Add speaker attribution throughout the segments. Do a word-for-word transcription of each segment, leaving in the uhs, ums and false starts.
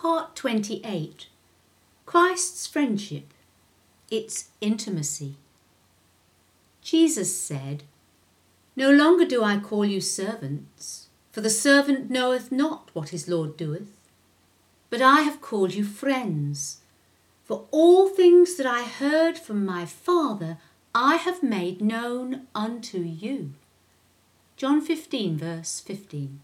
Speaker 1: Part twenty-eight. Christ's friendship. Its intimacy. Jesus said, "No longer do I call you servants, for the servant knoweth not what his Lord doeth. But I have called you friends, for all things that I heard from my Father I have made known unto you." John fifteen, verse fifteen.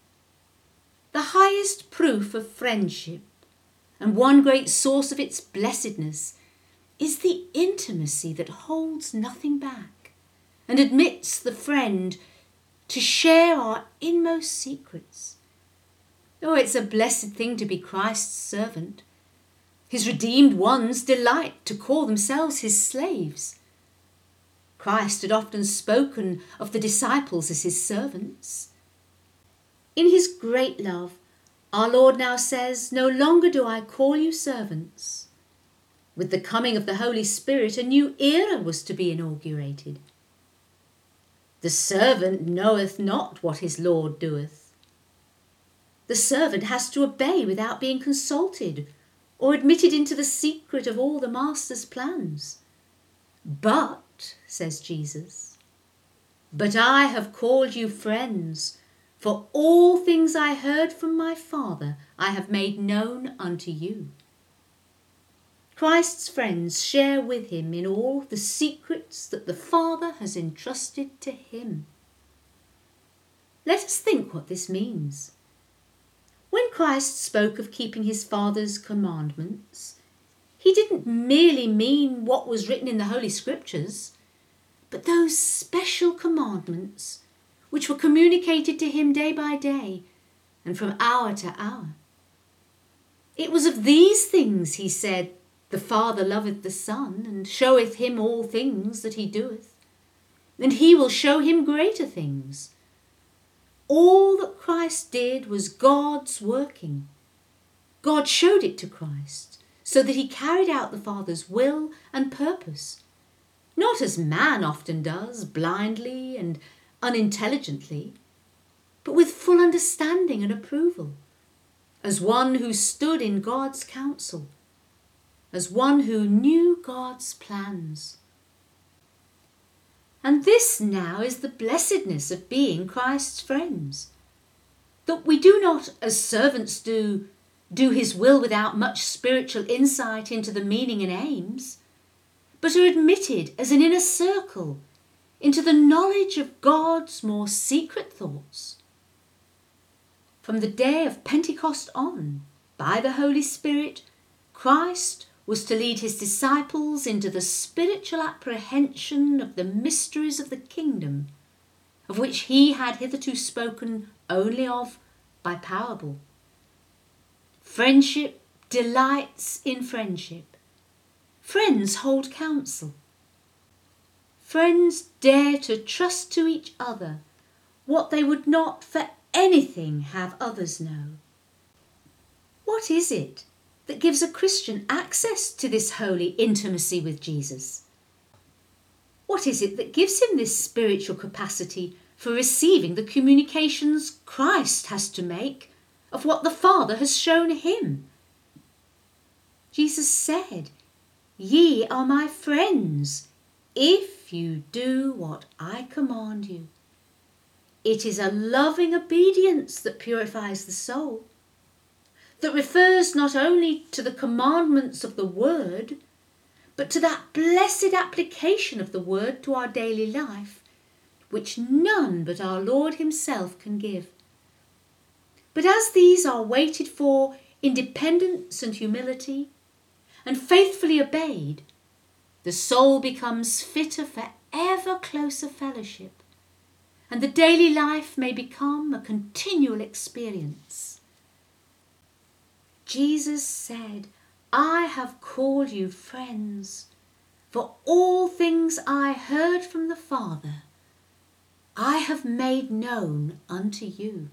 Speaker 1: The highest proof of friendship, and one great source of its blessedness, is the intimacy that holds nothing back and admits the friend to share our inmost secrets. Oh, it's a blessed thing to be Christ's servant. His redeemed ones delight to call themselves his slaves. Christ had often spoken of the disciples as his servants. In his great love, our Lord now says, "No longer do I call you servants." With the coming of the Holy Spirit, a new era was to be inaugurated. The servant knoweth not what his Lord doeth. The servant has to obey without being consulted or admitted into the secret of all the Master's plans. But, says Jesus, "But I have called you friends, for all things I heard from my Father I have made known unto you." Christ's friends share with him in all the secrets that the Father has entrusted to him. Let us think what this means. When Christ spoke of keeping his Father's commandments, he didn't merely mean what was written in the Holy Scriptures, but those special commandments which were communicated to him day by day and from hour to hour. It was of these things he said, "The Father loveth the Son, and showeth him all things that he doeth, and he will show him greater things." All that Christ did was God's working. God showed it to Christ, so that he carried out the Father's will and purpose, not as man often does, blindly and unintelligently, but with full understanding and approval, as one who stood in God's counsel, as one who knew God's plans. And this now is the blessedness of being Christ's friends, that we do not, as servants do, do his will without much spiritual insight into the meaning and aims, but are admitted as an inner circle into the knowledge of God's more secret thoughts. From the day of Pentecost on, by the Holy Spirit, Christ was to lead his disciples into the spiritual apprehension of the mysteries of the kingdom, of which he had hitherto spoken only of by parable. Friendship delights in friendship. Friends hold counsel. Friends dare to trust to each other what they would not for anything have others know. What is it that gives a Christian access to this holy intimacy with Jesus? What is it that gives him this spiritual capacity for receiving the communications Christ has to make of what the Father has shown him? Jesus said, "Ye are my friends, if you do what I command you." It is a loving obedience that purifies the soul, that refers not only to the commandments of the Word, but to that blessed application of the Word to our daily life, which none but our Lord himself can give. But as these are waited for in dependence and humility, and faithfully obeyed, the soul becomes fitter for ever closer fellowship, and the daily life may become a continual experience. Jesus said, "I have called you friends, for all things I heard from the Father I have made known unto you."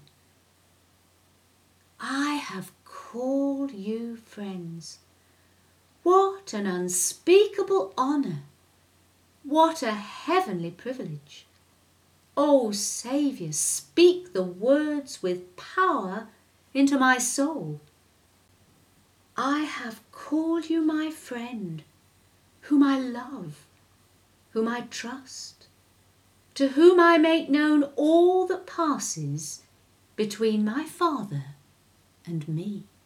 Speaker 1: I have called you friends. What an unspeakable honour! What a heavenly privilege! O Saviour, speak the words with power into my soul. I have called you my friend, whom I love, whom I trust, to whom I make known all that passes between my Father and me.